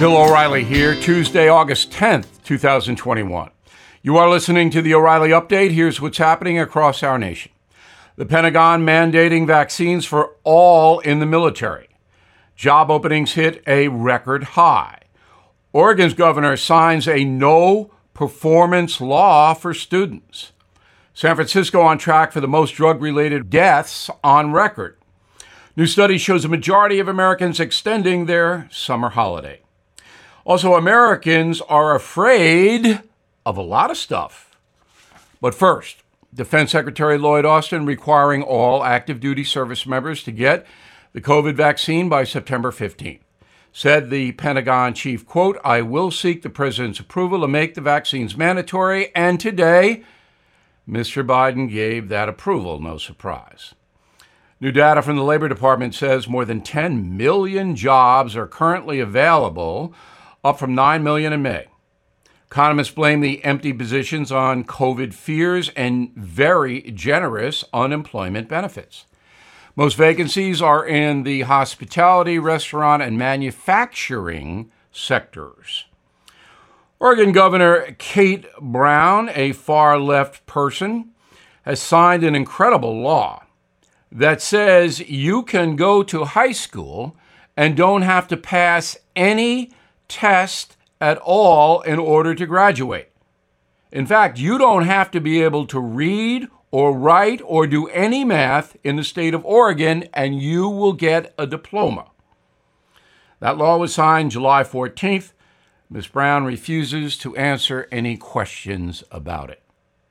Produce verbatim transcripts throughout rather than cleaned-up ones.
Bill O'Reilly here, Tuesday, August tenth, twenty twenty-one. You are listening to the O'Reilly Update. Here's what's happening across our nation. The Pentagon mandating vaccines for all in the military. Job openings hit a record high. Oregon's governor signs a no-performance law for students. San Francisco on track for the most drug-related deaths on record. New study shows a majority of Americans extending their summer holiday. Also, Americans are afraid of a lot of stuff. But first, Defense Secretary Lloyd Austin requiring all active duty service members to get the COVID vaccine by September fifteenth. Said the Pentagon chief, quote, "I will seek the president's approval to make the vaccines mandatory." And today, Mister Biden gave that approval, no surprise. New data from the Labor Department says more than ten million jobs are currently available, up from nine million in May. Economists blame the empty positions on COVID fears and very generous unemployment benefits. Most vacancies are in the hospitality, restaurant, and manufacturing sectors. Oregon Governor Kate Brown, a far-left person, has signed an incredible law that says you can go to high school and don't have to pass any test at all in order to graduate. In fact, you don't have to be able to read or write or do any math in the state of Oregon, and you will get a diploma. That law was signed July fourteenth. Miz Brown refuses to answer any questions about it.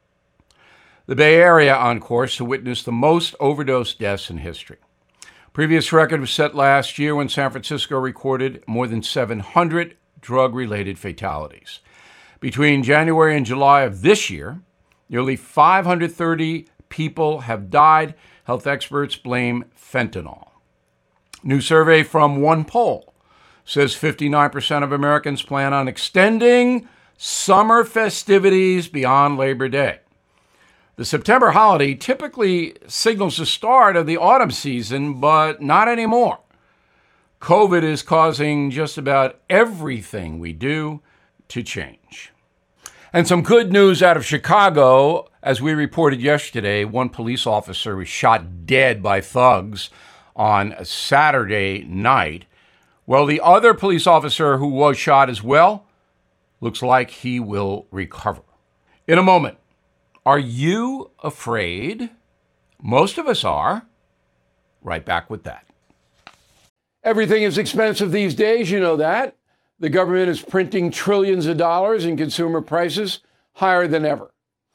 The Bay Area on course to witness the most overdose deaths in history. Previous record was set last year when San Francisco recorded more than seven hundred drug-related fatalities. Between January and July of this year, nearly five hundred thirty people have died. Health experts blame fentanyl. New survey from One Poll says fifty-nine percent of Americans plan on extending summer festivities beyond Labor Day. The September holiday typically signals the start of the autumn season, but not anymore. COVID is causing just about everything we do to change. And some good news out of Chicago. As we reported yesterday, one police officer was shot dead by thugs on Saturday night. Well, the other police officer who was shot as well looks like he will recover. In a moment, are you afraid? Most of us are. Right back with that. Everything is expensive these days, you know that. The government is printing trillions of dollars and consumer prices higher than ever.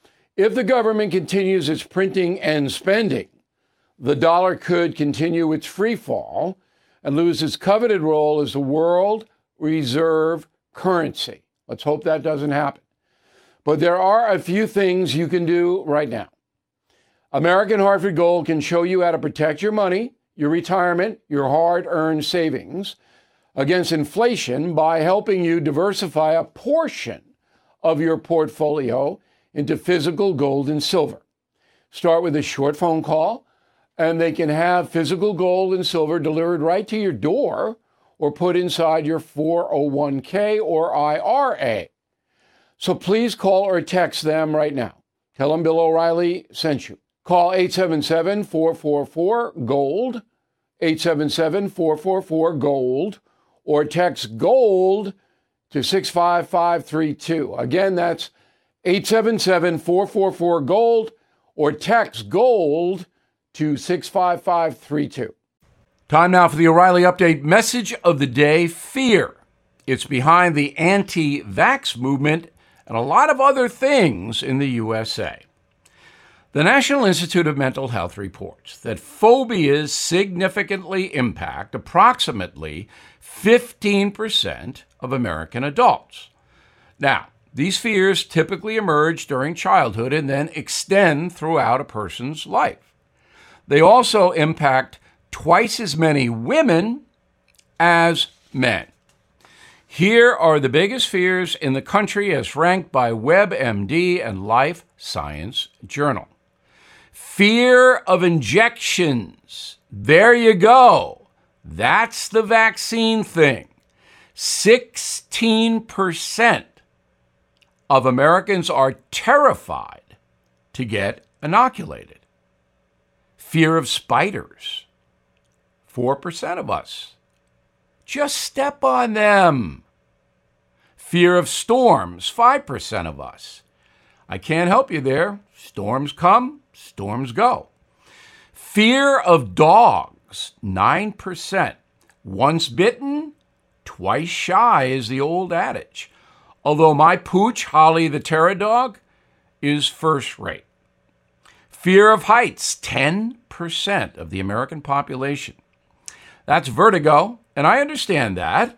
If the government continues its printing and spending, the dollar could continue its free fall and lose its coveted role as the world reserve currency. Let's hope that doesn't happen. But there are a few things you can do right now. American Hartford Gold can show you how to protect your money, your retirement, your hard-earned savings against inflation by helping you diversify a portion of your portfolio into physical gold and silver. Start with a short phone call, and they can have physical gold and silver delivered right to your door or put inside your four oh one k or I R A. So please call or text them right now. Tell them Bill O'Reilly sent you. Call eight seven seven, four four four, GOLD, eight seven seven, four four four, GOLD, or text GOLD to six five five three two. Again, that's eight seven seven, four four four, GOLD, or text GOLD to six five five three two. Time now for the O'Reilly Update message of the day, fear. It's behind the anti-vax movement and a lot of other things in the U S A. The National Institute of Mental Health reports that phobias significantly impact approximately fifteen percent of American adults. Now, these fears typically emerge during childhood and then extend throughout a person's life. They also impact twice as many women as men. Here are the biggest fears in the country as ranked by WebMD and Life Science Journal. Fear of injections. There you go. That's the vaccine thing. sixteen percent of Americans are terrified to get inoculated. Fear of spiders, four percent of us. Just step on them. Fear of storms, five percent of us. I can't help you there. Storms come, storms go. Fear of dogs, nine percent. Once bitten, twice shy is the old adage. Although my pooch, Holly the Terror Dog, is first rate. Fear of heights, ten percent of the American population. That's vertigo, and I understand that,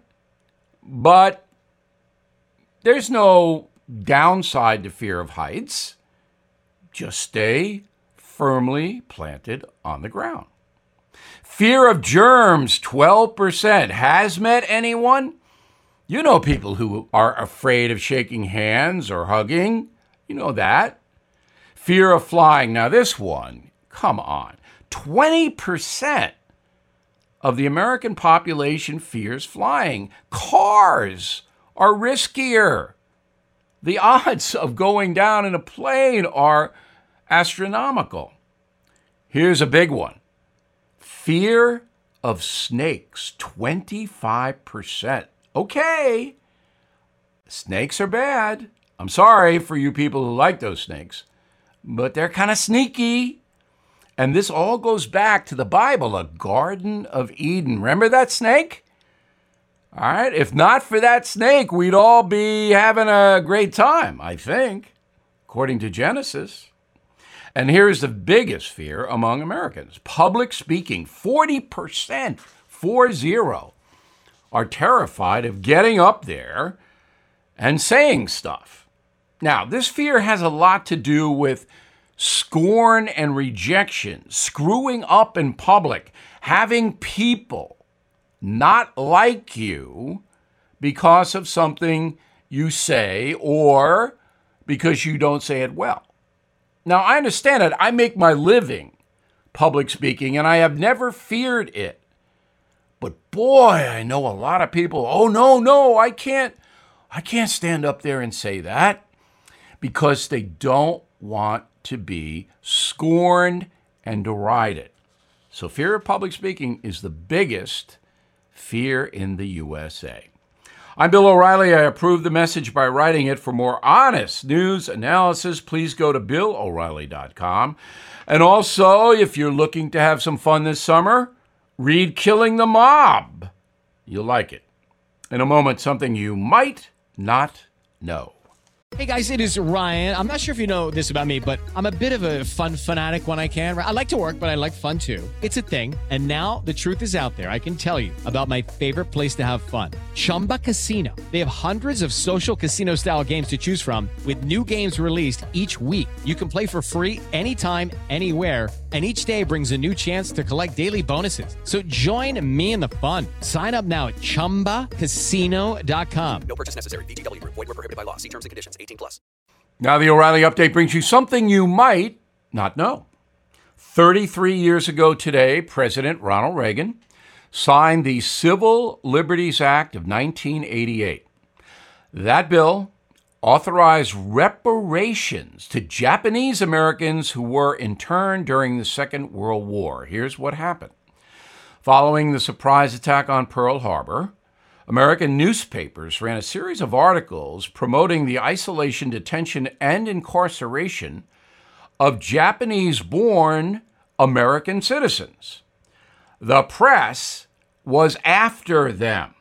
but there's no downside to fear of heights. Just stay firmly planted on the ground. Fear of germs, twelve percent. Has met anyone? You know people who are afraid of shaking hands or hugging. You know that. Fear of flying. Now this one, come on. twenty percent of the American population fears flying. Cars are riskier. The odds of going down in a plane are astronomical. Here's a big one. Fear of snakes, twenty-five percent. Okay, snakes are bad. I'm sorry for you people who like those snakes, but they're kind of sneaky. And this all goes back to the Bible, a Garden of Eden. Remember that snake? All right, if not for that snake, we'd all be having a great time, I think, according to Genesis. And here's the biggest fear among Americans. Public speaking, forty percent, four zero, are terrified of getting up there and saying stuff. Now, this fear has a lot to do with scorn and rejection, screwing up in public, having people not like you because of something you say or because you don't say it well. Now, I understand it. I make my living public speaking, and I have never feared it. But boy, I know a lot of people, oh, no, no, I can't, I can't stand up there and say that because they don't want to be scorned and derided. So fear of public speaking is the biggest fear in the U S A. I'm Bill O'Reilly. I approve the message by writing it. For more honest news analysis, please go to bill o'reilly dot com. And also, if you're looking to have some fun this summer, read Killing the Mob. You'll like it. In a moment, something you might not know. Hey guys, it is Ryan. I'm not sure if you know this about me, but I'm a bit of a fun fanatic when I can. I like to work, but I like fun too. It's a thing. And now the truth is out there. I can tell you about my favorite place to have fun. Chumba Casino. They have hundreds of social casino style games to choose from with new games released each week. You can play for free anytime, anywhere. And each day brings a new chance to collect daily bonuses. So join me in the fun. Sign up now at chumba casino dot com. No purchase necessary. V G W. Void where prohibited by law. See terms and conditions. eighteen plus. Now the O'Reilly Update brings you something you might not know. thirty-three years ago today, President Ronald Reagan signed the Civil Liberties Act of nineteen eighty-eight. That bill authorized reparations to Japanese Americans who were interned during the Second World War. Here's what happened. Following the surprise attack on Pearl Harbor, American newspapers ran a series of articles promoting the isolation, detention, and incarceration of Japanese-born American citizens. The press was after them.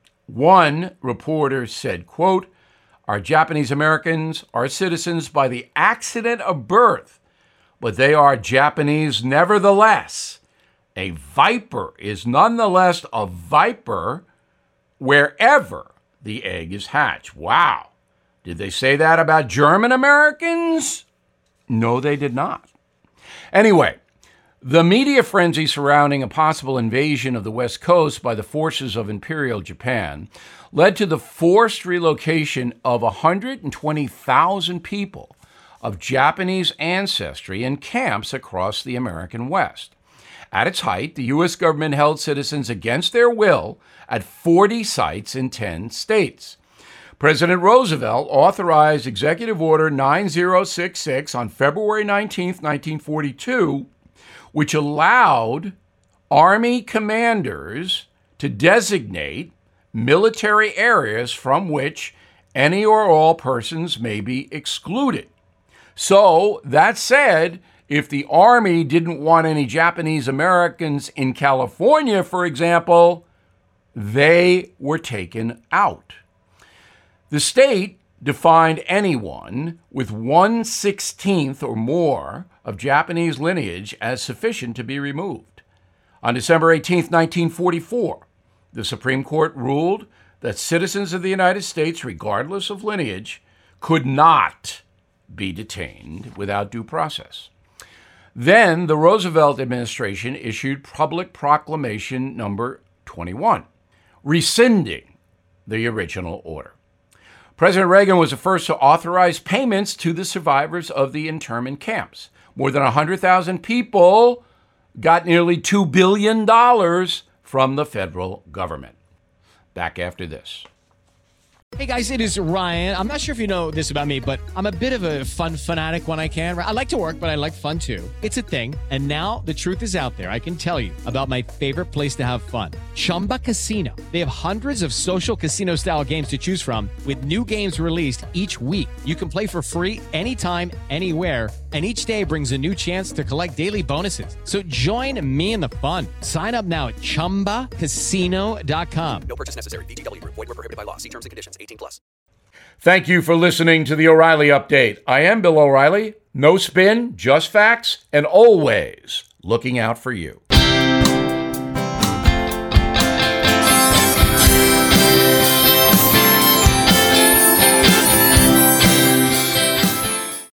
One reporter said, quote, "Our Japanese Americans are citizens by the accident of birth, but they are Japanese nevertheless. A viper is nonetheless a viper wherever the egg is hatched." Wow. Did they say that about German Americans? No, they did not. Anyway, the media frenzy surrounding a possible invasion of the West Coast by the forces of Imperial Japan led to the forced relocation of one hundred twenty thousand people of Japanese ancestry in camps across the American West. At its height, the U S government held citizens against their will at forty sites in ten states. President Roosevelt authorized Executive Order nine thousand sixty-six on February nineteenth, nineteen forty-two, which allowed Army commanders to designate military areas from which any or all persons may be excluded. So, that said, if the Army didn't want any Japanese Americans in California, for example, they were taken out. The state defined anyone with one sixteenth or more of Japanese lineage as sufficient to be removed. On December eighteenth, nineteen forty-four, the Supreme Court ruled that citizens of the United States, regardless of lineage, could not be detained without due process. Then the Roosevelt administration issued Public Proclamation number twenty-one, rescinding the original order. President Reagan was the first to authorize payments to the survivors of the internment camps. More than one hundred thousand people got nearly two billion dollars from the federal government. Back after this. Hey guys, it is Ryan. I'm not sure if you know this about me, but I'm a bit of a fun fanatic when I can. I like to work, but I like fun too. It's a thing. And now the truth is out there. I can tell you about my favorite place to have fun. Chumba Casino. They have hundreds of social casino style games to choose from with new games released each week. You can play for free anytime, anywhere. And each day brings a new chance to collect daily bonuses. So join me in the fun. Sign up now at chumba casino dot com. No purchase necessary. V G W. Void where prohibited by law. See terms and conditions. eighteen plus. Thank you for listening to the O'Reilly Update. I am Bill O'Reilly. No spin, just facts, and always looking out for you.